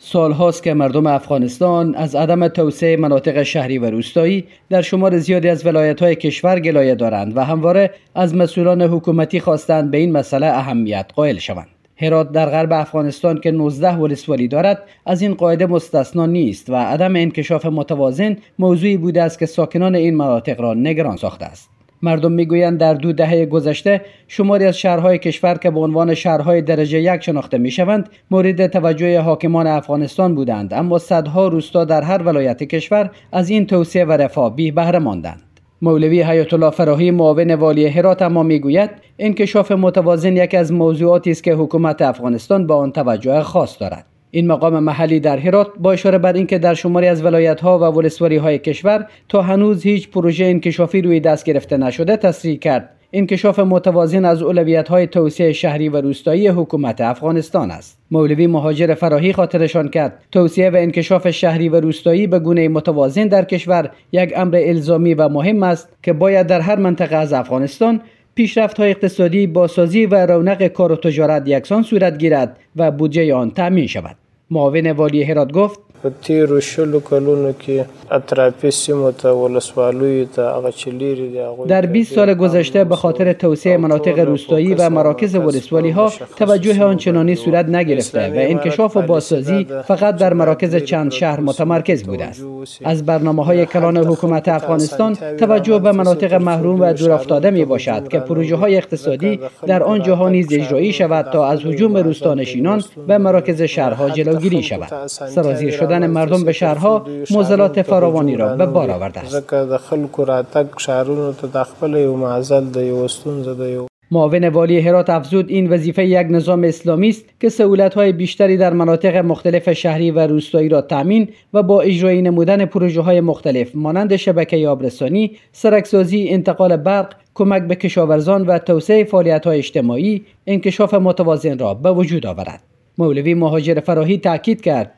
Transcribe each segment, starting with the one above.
سالهاست که مردم افغانستان از عدم توسعه مناطق شهری و روستایی در شمار زیادی از ولایت‌های کشور گلایه دارند و همواره از مسئولان حکومتی خواستند به این مسئله اهمیت قائل شوند. هرات در غرب افغانستان که 19 ولسوالی دارد از این قاعده مستثنا نیست و عدم انکشاف متوازن موضوعی بوده است که ساکنان این مناطق را نگران ساخته است. مردم میگویند در 2 دهه گذشته شماری از شهرهای کشور که به عنوان شهرهای درجه 1 شناخته میشوند مورد توجه حاکمان افغانستان بودند، اما صدها روستا در هر ولایت کشور از این توسعه و رفاه بی بهره ماندند. مولوی حیات الله فراهی معاون والی هرات اما میگوید انکشاف متوازن یکی از موضوعاتی است که حکومت افغانستان با آن توجه خاص دارد. این مقام محلی در هرات با اشاره بر اینکه در شماری از ولایت‌ها و ولسوالی‌های کشور تا هنوز هیچ پروژه انکشافی روی دست گرفته نشده تصریح کرد انکشاف متوازن از اولویت‌های توسعه شهری و روستایی حکومت افغانستان است. مولوی مهاجر فراهی خاطرشان کرد توسعه و انکشاف شهری و روستایی به گونه متوازن در کشور یک امر الزامی و مهم است که باید در هر منطقه از افغانستان پیشرفت‌های اقتصادی، بازسازی و رونق کار و تجارت یکسان صورت گیرد و بودجه آن تامین شود. معاون والی هرات گفت په تیرو شلو کلونو کې اطرافي سیمو ته ولسوالیو ته هغه چې لیرې دي در 20 سال گذشته به خاطر توسعه مناطق روستایی و مراکز ولسوالی‌ها توجه آنچنانی صورت نگرفته و انکشاف و بازسازی فقط در مراکز چند شهر متمرکز بوده است. از برنامه‌های کلان حکومت افغانستان توجه به مناطق محروم و دورافتاده میباشد که پروژه‌های اقتصادی در آن جاها نیز اجرایی شود تا از هجوم روستانشینان به مراکز شهرها جلوگیری شود. سرازیر شدن مردم به شهرها معضلات فراوانی را به بار آورده است. معاون والی هرات افزود این وظیفه یک نظام اسلامی است که سهولت‌های بیشتری در مناطق مختلف شهری و روستایی را تامین و با اجرایی نمودن پروژه‌های مختلف مانند شبکه آبرسانی، سرک‌سازی، انتقال برق، کمک به کشاورزان و توسعه فعالیت‌های اجتماعی انکشاف متوازن را به وجود آورد. مولوی مهاجر فراهی تاکید کرد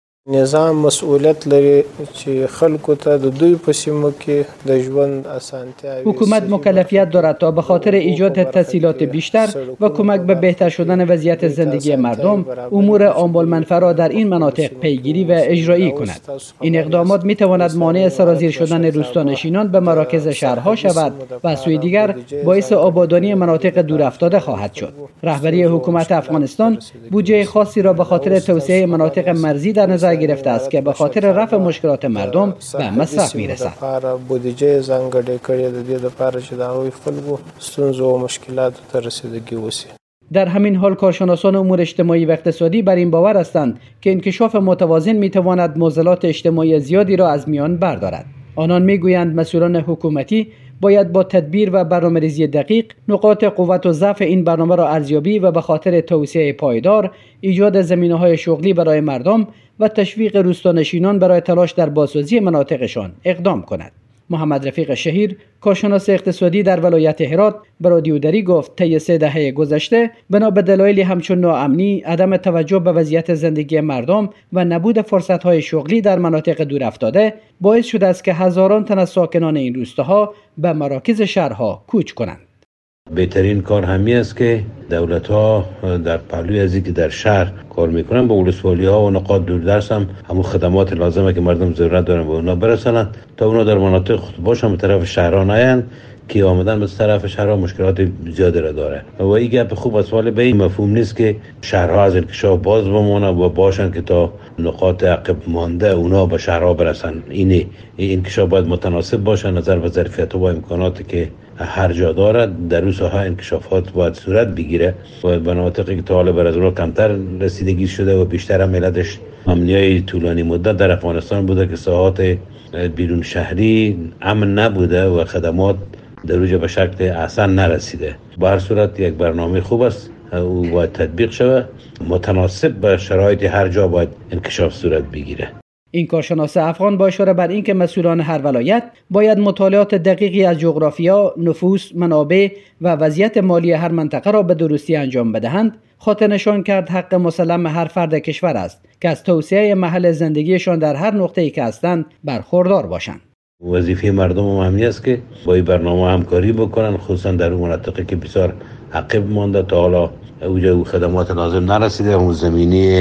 نظام مسئولیت لري چې خلکو ته د دوی په سیمو کې د ژوند اسانتیاوي حکومت مکلفیت دارد تا به خاطر ایجاد تسهیلات بیشتر و کمک به بهتر شدن وضعیت زندگی مردم امور عام‌المنفعه را در این مناطق پیگیری و اجرایی کند. این اقدامات می تواند مانع سرازیر شدن روستانشینان به مراکز شهرها شود و از سوی دیگر باعث آبادانی مناطق دورافتاده خواهد شد. رهبری حکومت افغانستان بودجه خاصی را به خاطر توسعه مناطق مرزی در نظر گرفته است که به خاطر رفع مشکلات مردم به مصرف میرسد. بودجه ځانګړې کړې د دې لپاره چې د هغوی خلکو ستونزو او مشکلاتو ته رسیدګي وشي. در همین حال کارشناسان امور اجتماعی و اقتصادی بر این باور هستند که انکشاف متوازن میتواند معضلات اجتماعی زیادی را از میان بردارد. آنان میگویند مسئولان حکومتی باید با تدبیر و برنامه‌ریزی دقیق نقاط قوت و ضعف این برنامه را ارزیابی و به خاطر توسعه پایدار، ایجاد زمینه‌های شغلی برای مردم و تشویق روستانشینان برای تلاش در بازسازی مناطقشان اقدام کند. محمد رفیق شهیر، کارشناس اقتصادی در ولایت هرات، به رادیو دری گفت طی 3 دهه گذشته بنا به دلایلی همچون ناامنی، عدم توجه به وضعیت زندگی مردم و نبود فرصت‌های شغلی در مناطق دورافتاده باعث شده است که هزاران تن از ساکنان این روستاها به مراکز شهرها کوچ کنند. بهترین کار همی است که دولت‌ها در پهلوی از اینکه در شهر کار میکنن به ولسوالی‌ها و نقاط دوردست هم همون خدمات لازمه که مردم ضرورت دارن به اونا برسونن تا اونا در مناطق خود باشن به طرف شهرها نیان که آمدن به طرف شهرها مشکلات زیادی را داره و این گپ خوب از سوال به این مفهوم نیست که شهرها از انکشاف باز بمونن و باشن که تا نقاط عقب مانده اونا به شهرها برسن. این انکشاف باید متناسب باشه نظر به ظرفیت و امکاناتی که هر جا دارد. در اون ساحه انکشافات باید صورت بگیره و مناطقی که تا حالا بر از اونها کمتر رسیدگی شده و بیشتر هم علتش امنیای طولانی مدت در افغانستان بوده که ساحات بیرون شهری امن نبوده و خدمات در اونجا به شکل احسن نرسیده. به هر صورت یک برنامه خوب است، او باید تطبیق شود، متناسب به شرایط هر جا باید انکشاف صورت بگیره. این کارشناس افغان با اشاره بر اینکه مسئولان هر ولایت باید مطالعات دقیقی از جغرافیا، نفوس، منابع و وضعیت مالی هر منطقه را به درستی انجام بدهند، خاطر نشان کرد حق مسلم هر فرد کشور است که از توسعه محل زندگیشان در هر نقطه‌ای که هستند برخوردار باشند. وظیفه مردم هم است که با این برنامه همکاری بکنن، خصوصا در اون مناطقی که بسیار عقب مانده تا حالا اونجا خدمات لازم نرسیده، اون زمینی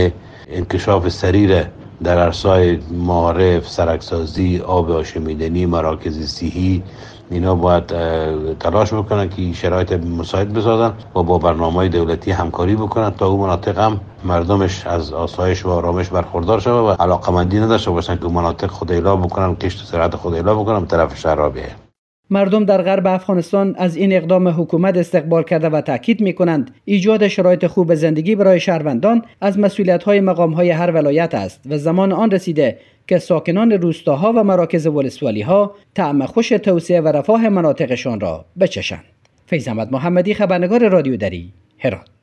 انکشاف سریع در عرصه‌های معارف، سرکسازی، آب آشامیدنی، مراکز صحی، اینا باید تلاش بکنن که شرایط مساعد بسازن و با برنامه‌های دولتی همکاری بکنن تا اون مناطق هم مردمش از آسایش و آرامش برخوردار شوه و علاقمندی نداشته باشن که مناطق خود اعلا بکنن، کشت و زراعت خود اعلا بکنن به طرف شهرها بیاین. مردم در غرب افغانستان از این اقدام حکومت استقبال کرده و تاکید می‌کنند ایجاد شرایط خوب زندگی برای شهروندان از مسئولیت‌های مقام‌های هر ولایت است و زمان آن رسیده که ساکنان روستاها و مراکز ولسوالی‌ها طعم خوش توسعه و رفاه مناطقشان را بچشند. فیض احمد محمدی، خبرنگار رادیو دری، هرات.